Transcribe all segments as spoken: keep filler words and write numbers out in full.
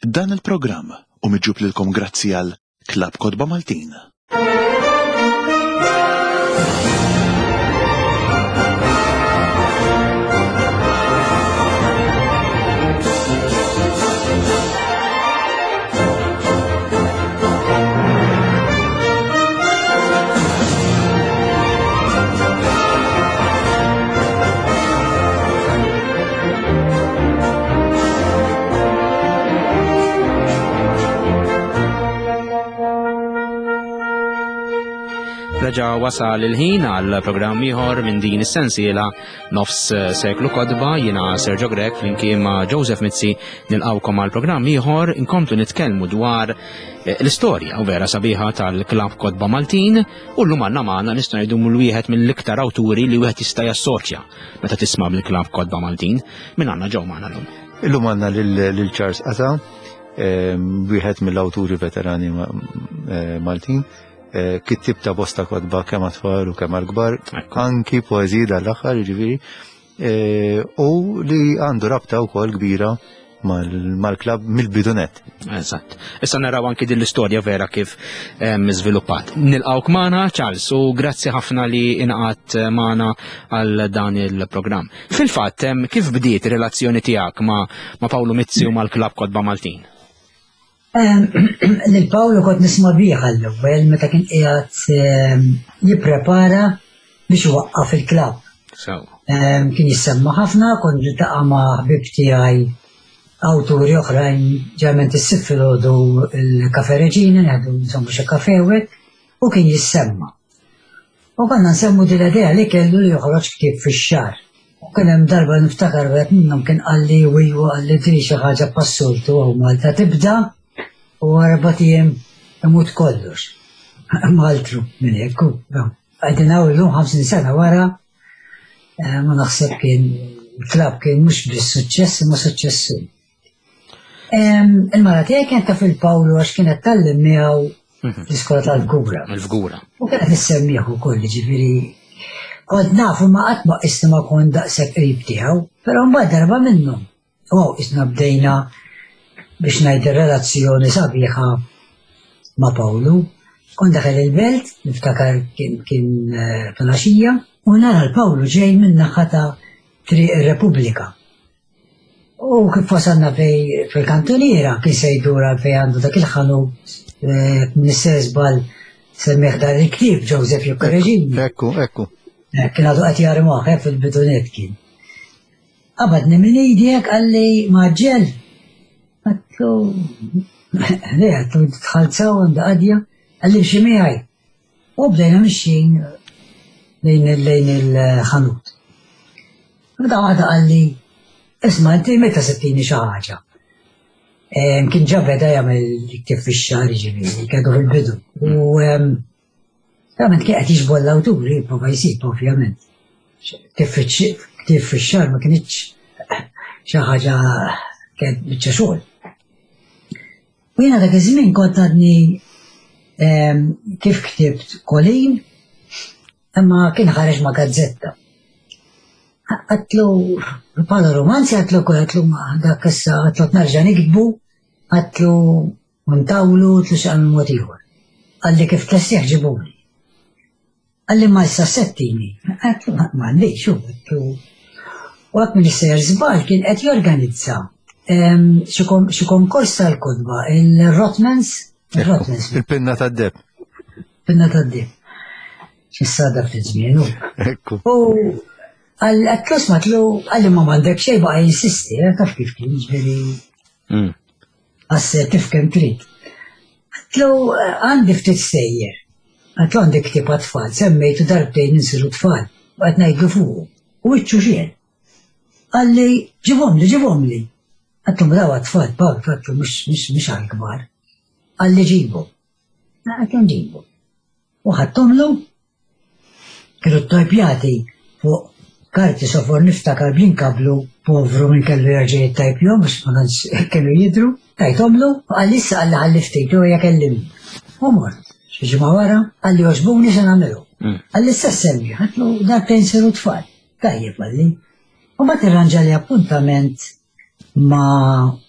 Dan il-programm u miġġub lilkom grazzi għal Klabb Kodba Maltin. Reġa wasal il-ħin għal programm ieħor minn din is-sensiela nofs seklu kodba. Jiena Sergio Grek flimkien ma' Joseph Mizzi nilqawkom għal programm ieħor inkomplu nitkellmu dwar l-istorja u vera sabiħa tal-Klabb Kodba Maltin u llum għandna magħna nistgħu ngħidu wieħed mill-iktar awturi li wieħed jista' jassoċja meta tisma' bil-Klabb Kodba Maltin. Min għandna ġew magħna llum? Illum għandna lil Charles Qasa, wieħed mill-awturi veterani Maltin. Kittib ta' bosta kodba kemm għatfall u kemm għal-kbar, anki poeżiji dal-aħħar jiġifieri, u li għandu rabta wkoll kbira mal-klabb mill-bidunet. Eżatt. Issa naraw anki din l-istorja vera kif żviluppat. Nilqgħuk magħna Charles u grazzi ħafna li inqgħadt magħna għal dan il-programm. Fil-fatt kif bdiet ir-relazzjoni tiegħek ma' Pawlu Mizzi u mal-Klabb Kodba Maltin? Lil Pawlu kont nisma' biha l-ewwel meta kien qiegħed jipprepara biex iwaqqaf il-klabb. Kien jissemma ħafna, kont niltaqa' ma' ħbib tiegħi awturi oħrajn ġeneralment is-sitt filgħodu il-Kafè Reġina, ngħidu nsemmu xi kafè u kien jissemma. U konna nsemmu din l-idea li kellu li joħroġ ktieb fix-xahar. U kien hemm darba niftakar wieħed minnhom kien qal li wieħu qal li trid xi ħaġa passurtu u Malta tibda u arba' tiem imut kollox. Maltru minn hekk. Qegħdin hawn illum ħamsin sena wara ma naħseb kien il-klabb kien mhux biss suċċess imma suċċessu. Il-mara tiegħi kienet taf il-Pawlu għax kienet tallim miegħu l-iskola tal-Fgura. Il-Fgura. U kienet nissemmih ukoll ġifieri kont nafu ma qatt ma qisni ma kon daqshekk qrib tiegħu, però mbagħad darba minnhom. U isna bdejna biex ngħid ir-relazzjoni sabiħa ma' Pawlu. Kont daħel il-belt, niftakar kien filgħaxija, u nara l-Pawlu ġej minn naħa ta' Triq ir-Repubblika. U kif wasalna fil-kantoniera kien se jdura fejn għandu dak il-ħanut Minister żball semmieħ dar il-ktieb Joseph Reġin. Ekku, ekku. Kien għadu qed jarmuh fil-bidunet kien. Qabadni minn ejdek għalli maġġel. Għatlu, le għatlu tħalzaw għanda għadja, għalli bxie miħaj. U bdejna mxin lejn il-ħanut. Bda għada għalli, isma, inti meta settini xaħġa. Kien ġabeda jgħamil ktif fi xari ġiviri, kħedu fil-bidu. U għament kien għatix boll-awturi, prova jisib, ovvjament. Ktif fi xar ma kienieċ xaħġa kien bieċa xogħol. U jena dak iż-żmien kont għadni kif ktibt kolin, imma kien ħareġ ma' gazzetta. Għatlu, bħala romanzi għatlu kol għatlu dak issa għatlu t-narġa nikdbu, għatlu untawlu, għatlu xaqam motiħor. Għalli kif t-lessieħ ġibuli. Għalli ma' issa settini, għatlu ma' għalli xu, għatlu. U għak Minister Żball kien qed jorganizza xi konkors tal-kodba, il-Rotmans. Il-pinna tad-deb. Pinna tad-deb. X'issada ftit żmien. U għall-atlos matlu għalli ma m'għandek xejn baqa' jinsisti, taf kif kien ġifieri. Assertiv kemm trid. Għatlu għandi ftit stejjer. Għatlu għandi ktieb għat-tfal, semmejtu darbtejn insiru tfal, u qed ngħidlu fuqu. U wiċċu xien. Għalli ġibhom li ġibhom li. Għatlu mdaw għat-tfal, Pawl, għatlu mhux għal-kbar. Għalli ġibu. Għatlu ġibu. U ħattomlu kienu t-tajpjati fuq karti sofor niftakar blinkablu povru minn kellu jarġej t-tajpjom, biex ma nans kellu jidru, tajtomlu, għallissa għalli għalliftitu għja kellim. U mort, xieġma wara, għalli oġbuni sen għamilu. Għallissa semmi, għatlu dar pensiru tfal, tajjeb għalli. U ma t-irranġali appuntament ma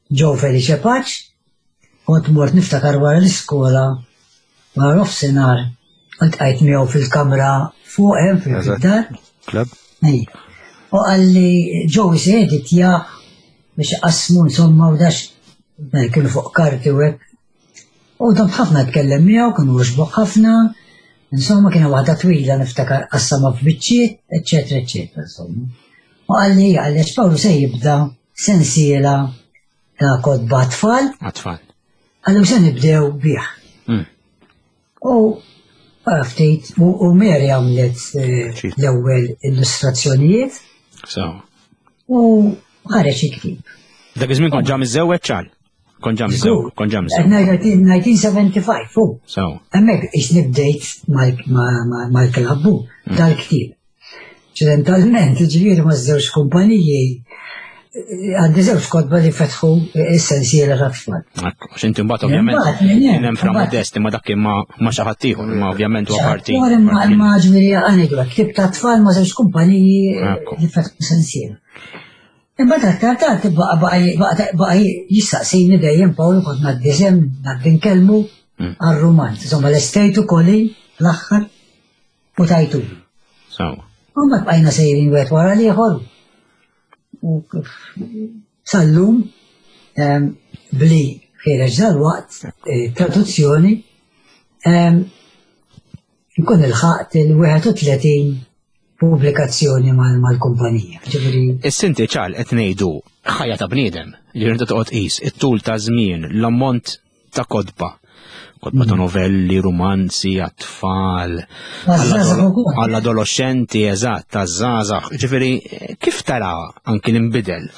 ġew Felice Paċ, kont mort niftakar wara l-iskola, wara nofsinhar, kont qajt miegħu fil-kamra fuq hemm fil-dar. Klab? U għalli ġew isedi tjaq biex qasmu insomma u dax kienu fuq karti u hekk. U dam ħafna tkellem miegħu, kienu jogħġbuh ħafna, insomma kienu waħda twila niftakar qassama f'biċċiet, eċċetera, eċċetera, insomma. U għalli għallex Pawlu se jibda sensiela ta' kodba tfal. Tfal. Għallu se nibdew bih. U ftit, u Mary għamlet l-ewwel illustrazzjonijiet. U ħareġ iktib. Dak iż-żmien kont ġa miżewweġ ċar. Kont ġa miżewweġ, kont ġa miżewweġ. nineteen seventy-five, fu. Hemmhekk ix nibdejt mal-klabbu dal-ktib. Ċidentalment, ġifieri ma' żewġ kumpaniji għandi żewġ kodba li fetħu essenzjela ta' tfal. X'inti mbagħad ovvjament hemm fra modesti ma dak ma xi ħadd ieħor, ma ovvjament huwa parti. Ma ġifieri għanegħu ktib ta' tfal ma' żewġ kumpaniji li fetħu essenzjela. Imbagħad aktar tard baqa' jistaqsini dejjem Pawlu kont ngħaddisem ngħaddi nkellmu għar-rumant. Insomma l-estejtu kolli l-aħħar u tajtu. U mbagħad bqajna sejrin wieħed wara l-ieħor. U sallum bli ħireġ dal-waqt traduzzjoni nkun il-ħaqt il-one thirty pubblikazzjoni mal-kumpanija. Is-sinti ċal qed ngħidu ħajja ta' bniedem li rrid toqgħod qis it-tul ta' żmien, l-ammont ta' kodba. Kodba ta' novelli, romanzi, għat-tfal, għall-adolescenti, eżatt, ta' żgħażagħ. Ġifieri kif tara anki l-inbidel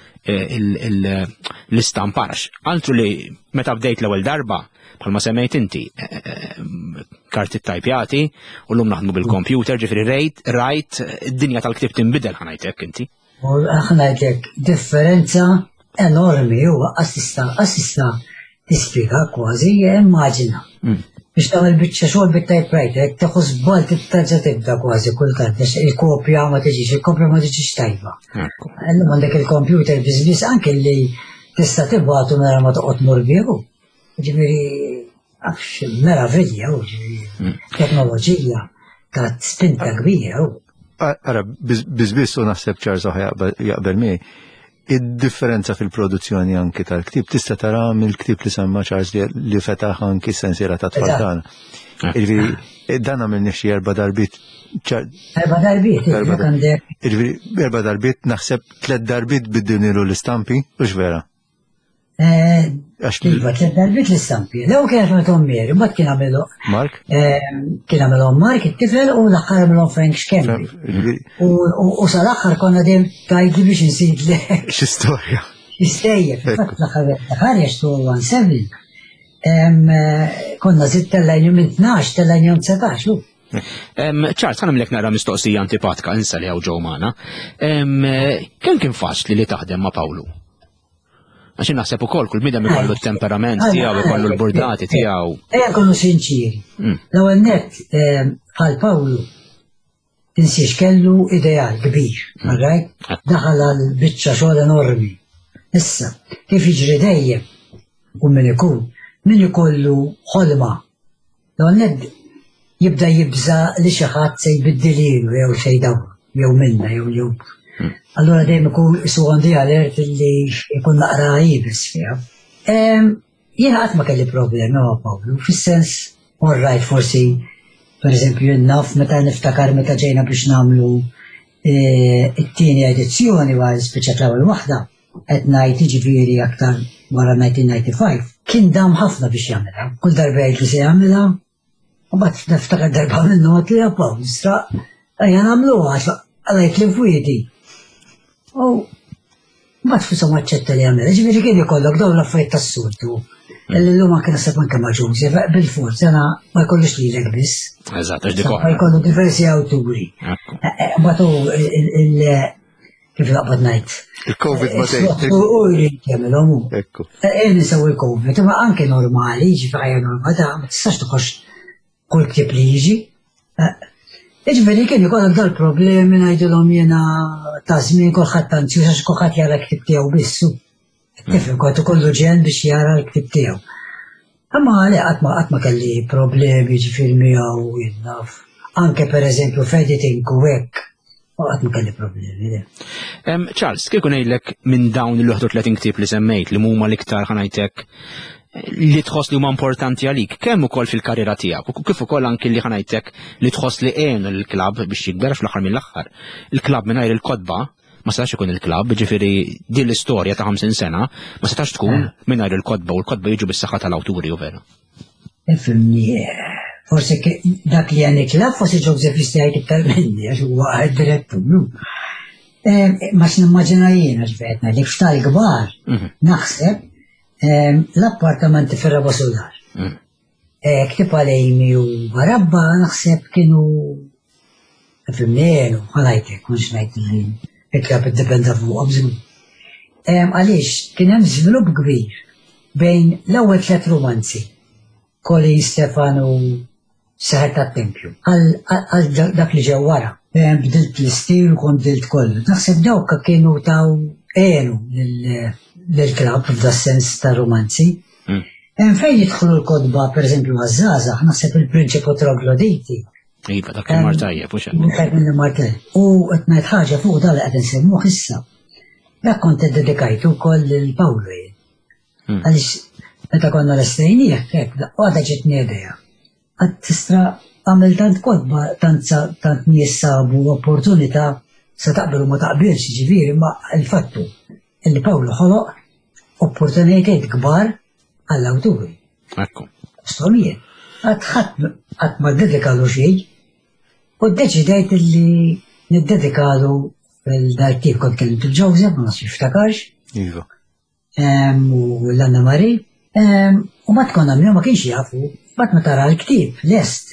l-istamparax? Altru li meta bdejt l-ewwel darba bħalma semmejt inti karti tajpjati u l-lum naħdmu bil-kompjuter, ġifieri rejt rajt id-dinja tal-ktib tinbidel ħanajtek inti. U ħanajtek differenza enormi u assista assista tispjega kważi immaġina. Biex tagħmel biċċa xogħol bit-typewriter, jekk tieħu żball tibda tibda kważi kultant għax il-kopja ma tiġix, il-kopja ma tiġix tajba. Illum għandek il-kompjuter biżbiss anke li tista' tibgħatu mara ma toqgħod tmur bieħu. Ġifieri għafx meravilja u teknoloġija ta' spinta kbira. Ara, biżbiss u naħseb ċar saħ jaqbel miegħi. Id-differenza fil-produzzjoni anki tal-ktib tista' tara mill-ktib li semma Charles li fetaħ anki sensiera ta' tfal tagħna. Dan għamil nixi erba' darbit. Erba' darbit, erba' darbit naħseb tliet darbit biddunilu l-istampi, u x'vera. Iva, tliet darbit l-istampi. Lew kienet metom Mary, mbagħad kien għamilu. Mark? Kien għamilhom Mark it-tifel u l-aħħar għamilhom Frank Scampi. U sal-aħħar konna dejjem tajdi biex insidlek. X'istorja? X'istejjeb, fatt l-aħħar ħareġ tu one seven. Konna żidt tellajn minn tnax tellajn jom setax. Charles, ħana mlek nara mistoqsija antipatika insa li għaw ġew magħna. Kemm kien faċli li taħdem ma' Pawlu? Għaxin naħseb ukoll kull bniedem ikollu t-temperament tiegħu, ikollu l-burdati tiegħu. Ejja nkunu sinċiri. L-ewwel nett bħal Pawlu tinsiex kellu ideal kbir, right? Daħal għal biċċa xogħol enormi. Issa, kif jiġri dejjem u min ikun, min ikollu ħolma. L-ewwel nett jibda jibża li xi ħadd se jbiddililu jew se jdawr, jew minna jew jew. Allora dejjem ikun isu għandi alert li jkun naqra jibis fiha. Jiena qatt ma kelli problemi ma' Pawlu, fis-sens all right forsi pereżempju naf meta niftakar meta ġejna biex nagħmlu it-tieni edizzjoni wara spiċċa l-ewwel waħda qed ngħid jiġifieri aktar wara nineteen ninety-five kien dam ħafna biex jagħmilha. Kull darba jgħid li se jagħmilha u mbagħad niftakar darba minnhom qed li Pawlu straq ejja nagħmluha għalajt li fwiedi. U mbagħad fushom aċċetta li jagħmilha. Ġifieri kien ikollok dawn l-affarijiet tas-sultu. Illum anke naħseb anke ma' Joseph bil-forz ana ma jkollux lilek biss. Eżatt, għax dik Ma jkollu diversi awturi. Mbagħad hu il kif laqbad ngħid. Il-Covid ma tgħid. U jrid jagħmilhom hu. Ekku. Ejja nisew il-Covid, imma anke normali, ġifieri normali, ma tistax tħoss kull ktib li jiġi. Iġveri kien ikollok dal-problemi ngħidulhom jiena ta' żmien kulħadd anzjuż għax kulħadd jara ktib tiegħu bissu. Tifhem kont ikollu ġen biex jara l-ktib tiegħu. Imma għalli għatma għatma kelli problemi ġifir miegħu jinnaf. Anke per eżempju f'editing u hekk, għatma kelli problemi. Charles, kieku ngħidlek minn dawn il-one hundred thirty ktieb li semmejt li huma l-iktar ħanajtek li tħoss li huma importanti għalik, kemm ukoll fil-karriera tiegħek, u kif ukoll anki li ħanajtek li tħoss li għenu l-klabb biex jikber fl-aħħar mill-aħħar. Il-klabb mingħajr il-kodba ma setax ikun il-klabb, ġifieri din l-istorja ta' ħamsin sena ma setax tkun mingħajr il-kodba u l-kodba jiġu bis-saħħa tal-awturi u vera. Ifhimni, forsi dak li għani klabb forsi Joseph jista' jgħid iktar minni għax huwa direttur. Ma x'nimmaġina jiena ġbetna li f'tal kbar naħseb l-appartamenti fil-Raba Solar. Ktib għalejmi u barabba naħseb kienu fil-mnenu, għalajtek, kunx najt il-klab id-dependa fuq għabżu. Għalix, kien hemm żvilupp kbir bejn l-ewwel tliet romanzi, Colin, Stefano, Seħer tat-Tempju, għal dak li ġew wara. Bdilt l-istil u kont bdilt kollu. Naħseb dawk kienu taw għenu l-klab f'da sens ta' romanzi. Fejn jidħlu l-kodba, per eżempju, għazzaza, naħseb il-Prinċipu Trogloditi. Iva, dak il-martajja, pux għemmu. U għetnajt ħagġa fuq dal għed nsemmu issa. Dak kont dedikajtu koll il-Pawlu. Għalix, meta konna l-estajnija, għada ġitni għedeja. Għad tistra għamil tant kodba, tant niessabu opportunita sa taqbelu ma taqbilx ġiviri, ma il-fattu illi Pawlu ħoloq opportunitajiet kbar għall-awturi. Ekku. Stormijiet. Għat ma dedikalu xej, u d-deċidajt illi niddedikalu l-dartib kont kellimt il-Joseph, ma nasib ftakarx. Iva. U l-Anna Mari. U ma tkun għamlu ma kienx jafu, bat ma tara l-ktib, lest.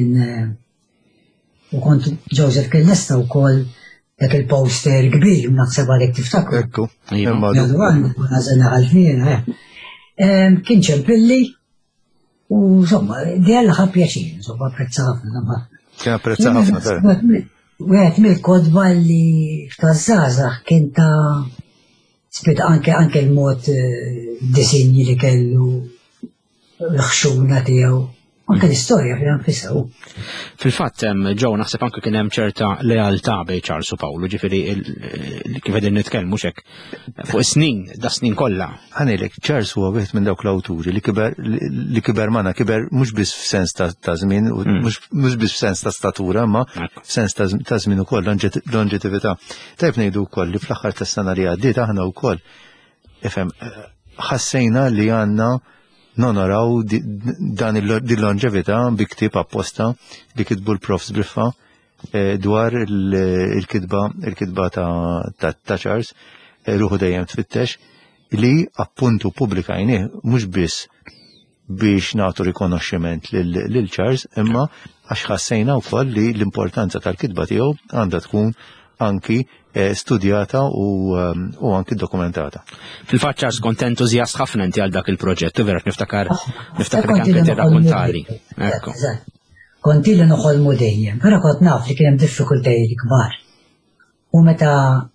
U kont Joseph kien lesta u koll dak il-poster kbir, naħseb għalek tiftakru. Ekku. Jgħadu għandu, għazana għalfina. Kien ċempilli, u insomma, di għalla ħab pjaċin, insomma, apprezza ħafna. Kien apprezza ħafna, vera. Għet mill-kodba li f'tazzazax kien ta' spet anke anke l-mod disinji li kellu l-ħxuna tiegħu. Anke l-istorja fil-anfisaw. Fil-fatt, ġew naħseb anke kien hemm ċerta lealtà bejn Charles u Pawlu, ġifieri kif qegħdin nitkellmu hekk fuq snin, da snin kollha. Ħanilek, Charles huwa wieħed minn dawk l-awturi li kiber li kiber magħna kiber mhux biss f'sens ta' żmien, mhux biss f'sens ta' statura, ma f'sens ta' żmien ukoll lonġetività. Tajb ngħidu wkoll li fl-aħħar tas-sena li għaddiet aħna wkoll ifhem ħassejna li għandna nonoraw dan il-longevità bi ktib apposta li kitbu l-profs briffa dwar il-kitba il-kitba ta' Charles ruħu dejjem tfittex li appuntu pubblikajnih mhux biss biex nagħtu rikonoxximent lil Charles imma għax ħassejna wkoll li l-importanza tal-kitba tiegħu għandha tkun anki studjata u anki dokumentata. Fil-fatt Charles kont entużjast ħafna inti għal dak il-proġett, u vera niftakar niftakar anke tirrakkuntali. Ekku. Konti li noħolmu dejjem, però kont naf li kien hemm diffikultajiet kbar. U meta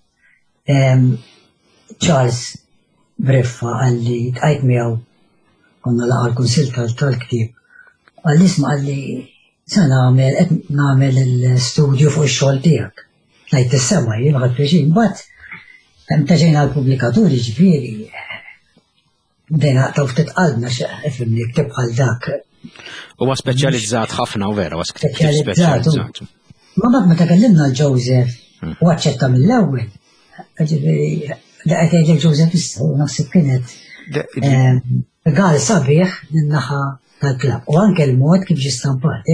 Charles Briffa għalli tqajt miegħu konna laqgħa l-kunsill tal-ktieb, għalli isma' għalli se nagħmel qed nagħmel il-studju fuq ix-xogħol tiegħek. Najt is-sema jien ħadd preċin, bat meta ġejna l-pubblikaturi ġifieri bdejna taw ftit qalbna x'efhem li ktib bħal dak. Huwa speċjalizzat ħafna u vera, huwa speċjalizzat. Ma bad meta kellimna l-Joseph u aċċetta mill-ewwel. Ġifieri daqgħet jgħidlek Joseph issa u naħseb kienet għal sabiħ min-naħa tal-klabb u anke l-mod kif ġie stampat.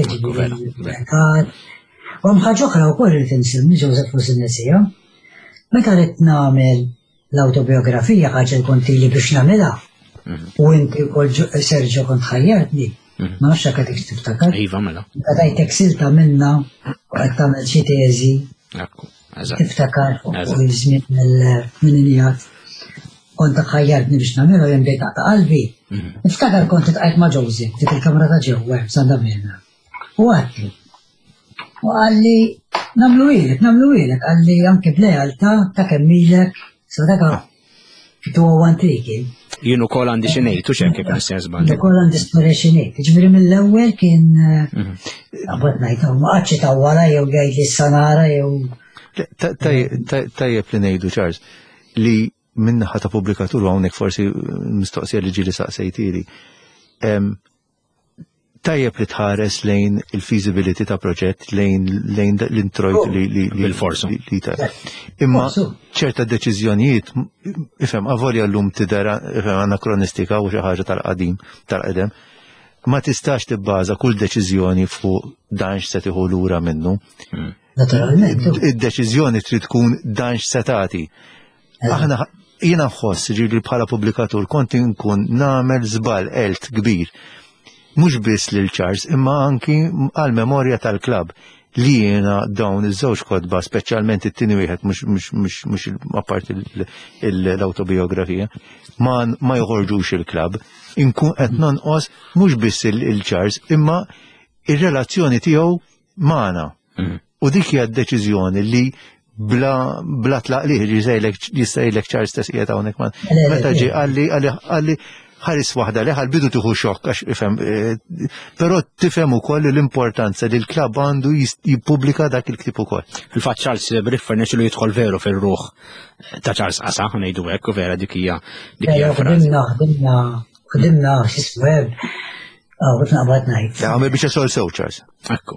U mħaġa oħra wkoll li tinsemmi Joseph Fusinesija. Meta rid nagħmel l-awtobiografija ħaġa l-kontili biex nagħmilha. U inti wkoll Sergio kont ħajjartni. Ma nafx hekk qed tiftakar. Iva mela. Meta tajtek silta minna u qed tagħmel xi teżi. Ekku, eżatt. Tiftakar fuq iż-żmien mill-minijat. Kont ħajjartni biex nagħmilha jien bdejt ta' qalbi. Niftakar kont tqajt ma' Joseph dik il-kamra ta' ġewwa sanda minna. U għadli. U għalli, namlu ilek, namlu ilek, għalli anke b'lealtà ta' kemmilek, sa' daga Kitu għan triki. Jienu kol għandi xinejt, u xek kien s-sens bandi. Kol għandi storja xinejt. Ġviri mill-ewel kien għabat najtu, ma għadċi ta' wara jew għajt li s-sanara jew. Tajjeb li nejdu, Charles, li minnaħa ta' publikatur għawnek forsi mistoqsija li ġili saqsejtiri. Tajjeb li tħares lejn il-feasibility ta' proġett, lejn l-introjt li bil-forsu. Imma ċerta deċiżjonijiet, ifhem, avolja l-lum tidera anakronistika u xi ħaġa tal-qadim, tal-qedem, ma tistax tibbaża kull deċiżjoni fuq dan x'se tieħu lura minnu. Naturalment. Id-deċiżjoni trid tkun dan x'se tagħti. Aħna jiena nħoss ġieli bħala pubblikatur kont inkun nagħmel żball elt kbir. Mhux biss lil Charles, imma anki għall-memorja tal-klabb li jiena dawn iż-żewġ kodba, speċjalment it-tieni wieħed mhux apparti l-awtobiografija, ma joħorġux il-klabb, inkun qed nonqos mhux biss il-Charles, imma ir-relazzjoni tiegħu magħna. U dik hija d-deċiżjoni li bla bla tlaqliħ jista' jgħidlek Charles stess qiegħed hawnhekk ma. Meta ġie għalli għalli ħaris waħda li ħalbidu tieħu xokk għax ifhem, però tifhem ukoll l-importanza li l-klabb għandu jippubblika dak il-ktieb ukoll. Fil-fatt Charles Briffer nexxielu jidħol veru fir-ruħ ta' Charles Qasa, ngħidu hekk u vera dik hija dik hija frażi. Ħdimna ħdimna ħdimna x'ismu hekk. Ah, għutna għabat najt. Għamil biex jasol sew, Charles. Ekku.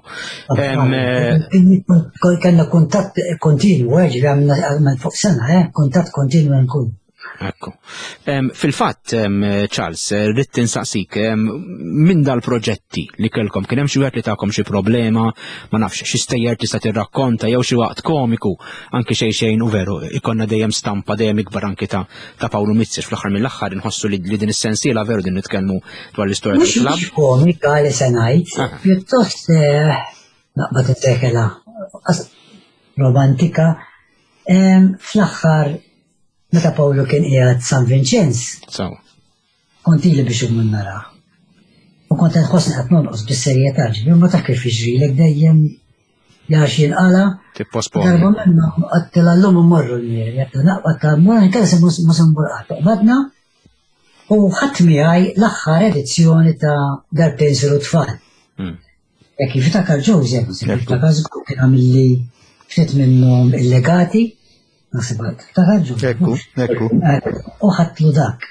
Kanna kontatt kontinu, għagġi għamil fuq sena, kontatt kontinu għankun. Ekku. Fil-fatt, Charles, rrid insaqsik, minn dal-proġetti li kellkom, kien hemm xi wieħed li tagħkom xi problema, ma nafx xi stejjer tista' tirrakkonta jew xi waqt komiku, anke xejn xejn u veru, ikonna dejjem stampa dejjem ikbar anke ta' ta' Pawlu Mizzi fl-aħħar mill-aħħar inħossu li din is-sensiela veru din nitkellmu dwar l-istorja tal-klabb. Mhux komika li se ngħid, pjuttost naqbad ittekela romantika. Fl-aħħar meta Pawlu kien qiegħed San Vincenz, kont ili biex immun nara. U kont nħossni qed nonqos bis-serjetà ġifieri ma taf kif jiġrilek dejjem jax jinqala. Darba minna qattil llum immorru l-mieri, qed naqbad ta' mmur kien se Mosamburqat. Qbadna u ħadd miegħi l-aħħar edizzjoni ta' Darbtejn Siru Tfal. Jekk jiftakar Joseph, jiftakar żgur kien għamilli ftit minnhom illegati. Ekku, ekku. U ħatlu dak.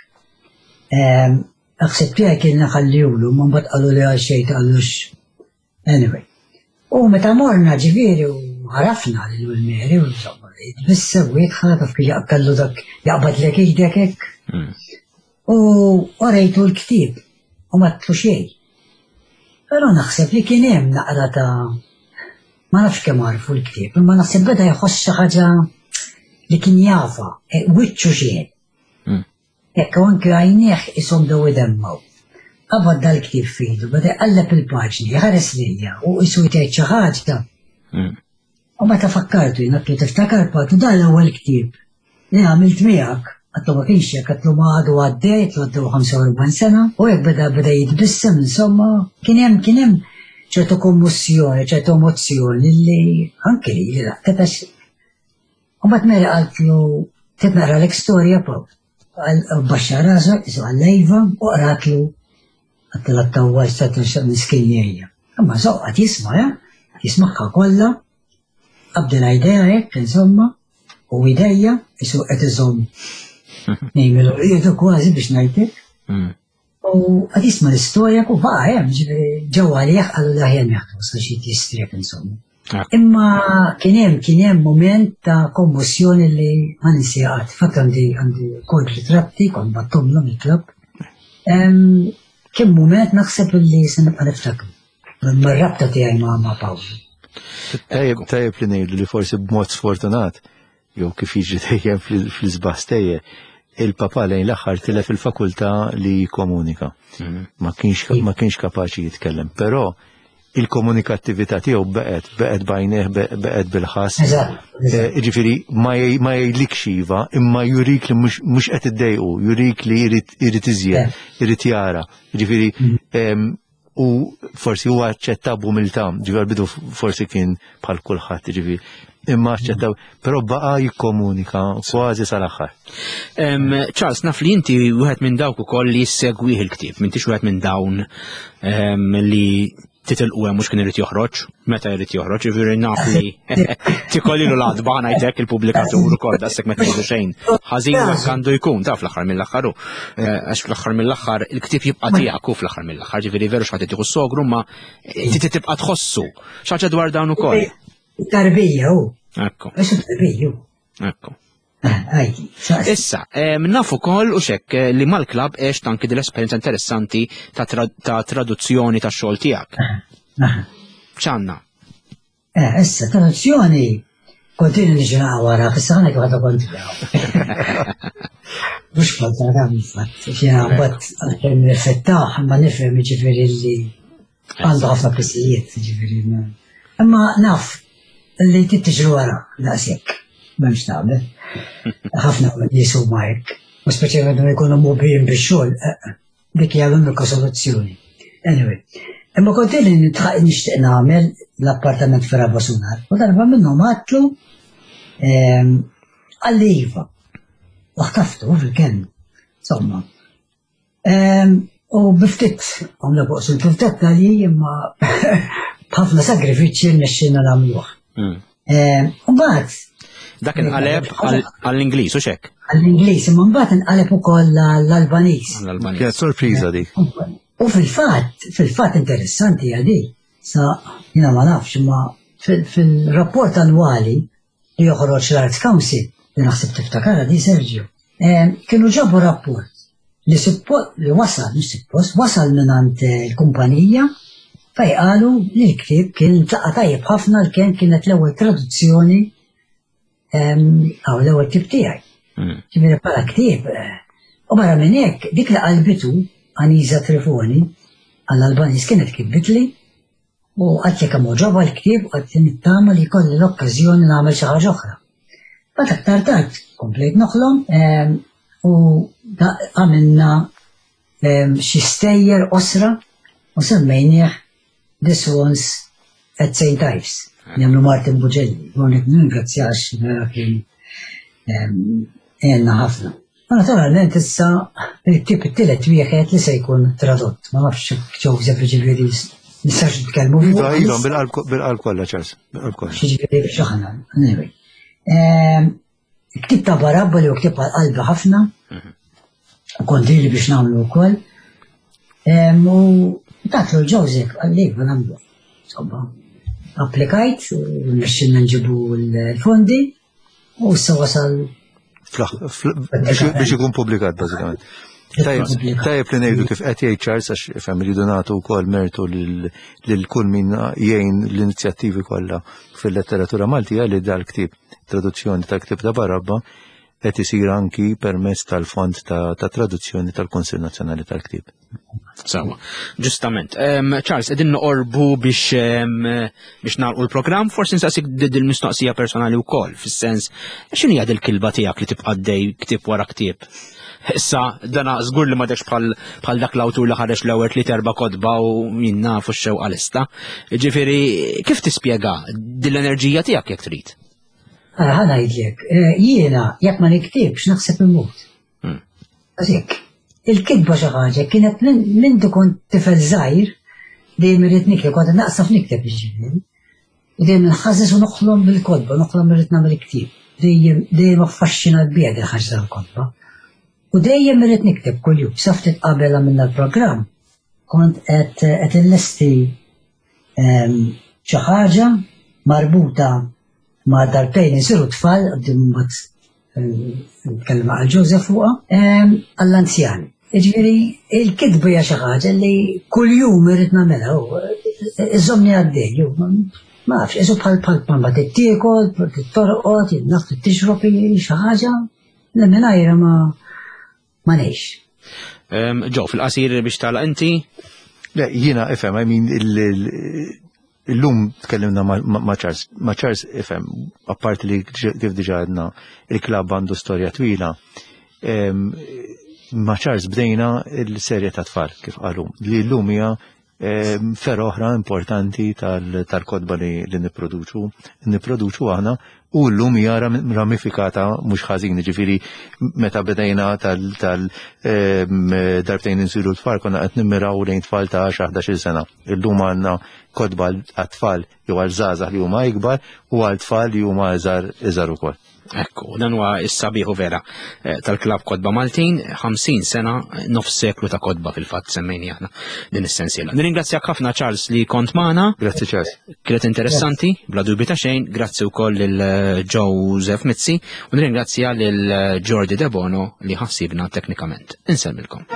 Aħseb tiegħi kien naħalliwlu, ma mbagħad qalu li għal xejn taqalux. Anyway. U meta morna ġifieri u għarafna li l-meri u bissa wieħed ħafaf kien jaqkallu dak jaqbad lek ijdek hekk. U orejtu l-ktieb u ma tlu xejn. Però naħseb li kien hemm naqra ta' ma nafx kemm għarfu l-ktieb, imma naħseb beda jħoss xi ħaġa li kien jafa, wiċċu xejn. Ekk anke għajnieħ isom daw idemmaw. Qabad dal-ktieb fidu, beda qalleb il-paġni, ħares lilja u isu jtgħid xi ħaġa. U meta fakkartu jien għatlu tiftakar patu dan l-ewwel ktieb li għamilt miegħek, għatlu ma kienx hekk għatlu ma għadu għaddejt, għaddew ħamsa u erbgħin sena, u hekk beda beda jitbissem insomma, kien hemm kien hemm ċertu kommozzjoni, ċertu emozzjoni li anke li li laqtetax. U bat meri għaltlu titnaqra l-ekstorja po, għal-baxxa raza, isu għal-lejva, u għaratlu għattila t-tawwaġ ta' miskinjeja. Imma so, għat jisma, ja? Jismaħħa kolla, għabdina ideja jek, insomma, u ideja, isu għet iżom nejmilu rridu kważi biex najtek. U għat jisma l-istorja, u baqa, ja, ġewa li jgħak għallu laħjan jgħaktu, sa xie t-jistrek, insomma. Imma kienem kienem moment ta' kommozzjoni li ma nisijaqat. Fatt għandi għandi kod ritratti, kon battomlom il-klab. Kien moment naħseb li se nibqa' niftakru. Mar-rabta tiegħi ma' Pawlu. Tajjeb tajjeb li ngħidu li forsi b'mod sfortunat, jew kif jiġri dejjem fil-żbastejje, il-papa lejn l-aħħar tilef il-fakultà li jikkomunika. Ma kienx kapaċi jitkellem, però il-komunikattività tiegħu beqgħet beqgħet bajneh beqgħet bil-ħass. Ġifieri ma jgħidlik xiva imma jurik li mhux qed iddejqu, jurik li jrid iżjed, jrid jara. Ġifieri u forsi huwa aċċettabbu mill-tam, ġifieri bidu forsi kien bħal kulħadd, ġifieri imma ċettaw, però baqa jikkomunika kważi sal-aħħar. Charles, naf li inti wieħed minn dawk ukoll li jsegwih il-ktieb, m'intix wieħed minn dawn li titilqu hemm mhux kien irid joħroġ, meta jrid joħroġ, jiġifieri naf li tikollilu l-għadba ngħidlek il-pubblikatur ukoll daqshekk ma tgħidu xejn. Ħażin hekk għandu jkun taf fl-aħħar mill-aħħar hu. Għax fl-aħħar mill-aħħar il-ktieb jibqa' tiegħek hu fl-aħħar mill-aħħar, ġifieri veru x'ħadd tieħu s-sogru ma inti tibqa' tħossu. Xi ħaġa dwar dawn ukoll. Tarbija hu. Ekku. Eħx tarbija hu. Ekku. Issa, naf ukoll u xekk li mal-klab għext anki dil-esperjenza interessanti ta' traduzzjoni ta' xogħol tiegħek. X'għandna? Issa, traduzzjoni kontinu niġra wara, issa ħana kif ħadha kont mhux kont nagħmel fatt, jiena mbagħad kien nirfettaħ ma nifhem jiġifieri li għandu ħafna pisijiet, jiġifieri. Imma naf li tittiġri wara daqshekk, m'hemmx tagħmel. ħafna nies huma hekk, u speċjalment meta jkunu mubijin bix-xogħol, dik hija l-unika soluzzjoni. Anyway, imma kont li nixtieq nagħmel l-appartament fi Raba Sunar, u darba minnhom għatlu għall-iva. Waħtaftu fil-kelm, insomma. U biftit, għamla boqsu l-tuftet għalli, imma b'ħafna sagrifiċċji nexxinna nagħmluh. U mbagħad dak inqaleb għall-Ingliż u x'hekk. Għall-Ingliż, imma mbagħad inqaleb ukoll l-Albaniż. Kienet sorpriża dik. U fil-fatt, fil-fatt interessanti hija dik. Sa jiena ma nafx, imma fil-rapport annwali li joħroġ l-Arts Council, li naħseb tiftakara di Sergio, kienu ġabu rapport li li wasal, mhux suppost, wasal mingħand il-kumpanija fej qalu li l-ktieb kien tlaqa' tajjeb ħafna l kien kienet l-ewwel traduzzjoni għaw l-ewwel ktieb tiegħi. Ġifieri bħala ktieb. U barra minn hekk dik li qalbitu Aniża Trifoni għall-Albaniż kienet kitbitli u qatt jekk hemm ġobha l-ktieb qatt nittama li jkolli l-okkażjoni nagħmel xi ħaġa oħra. Bad aktar tard komplejt noħlom u għamilna xi stejjer osra u semmejnieh This One's at Saint Ives. Njemlu Martin Buġelli, għonek ningrazzjax vera kien għenna ħafna. Naturalment issa il-tip it-tielet wieħed li se jkun tradott, ma nafx Joseph ġifieri nistax nitkellmu fuq. Ilhom bil-qalb kollha Charles, bil-qalb kollha. Ġifieri x'aħna, anyway. Ktib ta' Barabba li hu ktib għal-qalbi ħafna, kontili biex nagħmlu wkoll. U tatlu Joseph għallik ma nagħmlu. Insomma, applikajt, nixxilna nġibu l-fondi, u issa wasal biex ikun publikat bażikament. Tajjeb li ngħidu kif qed jgħid Charles għax ifhem li donatu wkoll mertu lil kull min jgħin l-inizjattivi kollha fil-letteratura Maltija li dal-ktieb traduzzjoni tal-ktieb ta' Barabba qed isir anki permezz tal-fond ta' traduzzjoni tal-Kunsill Nazzjonali tal-Ktieb. Sawa, ġustament. Charles, qegħdin noqorbu biex biex nagħlqu l-programm, forsi nsaqsik dil-mistoqsija personali wkoll, fis-sens x'inhi hija dil-kilba tiegħek li tibqa' dej ktieb wara ktieb? Issa, dana żgur li ma dekx bħal dak l-awtur li ħareġ l-ewwel tliet erba' kotba u min nafu x-xewqa lista. Ġifieri, kif tispjega din-l-enerġija tiegħek jekk trid? Ħana jidlek, jiena jekk ma niktibx naħseb imut. Għazik, il-kitba xi ħaġa kienet minn kont tifel żgħir dejjem irid nikteb, kont naqsaf nikteb jiġifieri. U dejjem nħażes u noħlom bil-kodba, noħlom irid nagħmel ktieb. Dejjem affaxxina biha din ħaġa tal-kodba. U dejjem irid nikteb kuljum. Saftit qabel għamilna l-programm, kont qed illesti xi ħaġa marbuta ma darbtejn insiru tfal, għaddim mbagħad nitkellem għal Joseph fuqha, għall-anzjani. Jiġifieri il-kitba hija xi ħaġa li kuljum irid nagħmilha, iżommni għaddej, ma nafx, iżu bħal bħal ma tittiekol, tittorqod, naftu tixrob xi ħaġa li mingħajrha ma ma ngħix. Ġew fil-qasir biex tagħlaq inti? Le, jiena ifhem, I mean illum tkellimna ma' Charles, ma' Charles ifhem, apparti li kif diġà għadna il-klabb għandu storja twila, ma' Charles bdejna il-serja ta' tfal kif qalu, li llum hija Ferra oħra importanti tal-kodba li nipproduċu. Nipproduċu aħna u l-lum hija ramifikata mhux ħażin, ġifieri meta bedejna tal-darbtejn insiru t-tfal konna qed nimmiraw lejn tfal ta' għaxar ħdax-il sena. Illum għandna kodba għat-tfal jew għal żgħażagħ li huma ikbar u għal tfal li huma iżgħar ukoll. Ekku, dan huwa is-sabiħu vera tal-Klabb Kodba Maltin, ħamsin sena nofs seklu ta' kodba fil-fatt semmejni aħna din is-sensiela. Nirringrazzjak ħafna Charles li kont magħna. Grazzi Charles. Kienet interessanti, bla dubju ta' xejn, grazzi wkoll lil Joseph Mizzi u nirringrazzja lil Jordi De Bono li ħassibna teknikament. Insemmilkom.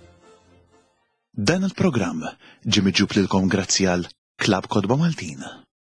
Dan il-programm ġie miġġub lilkom grazzi għal Klabb Kodba Maltin.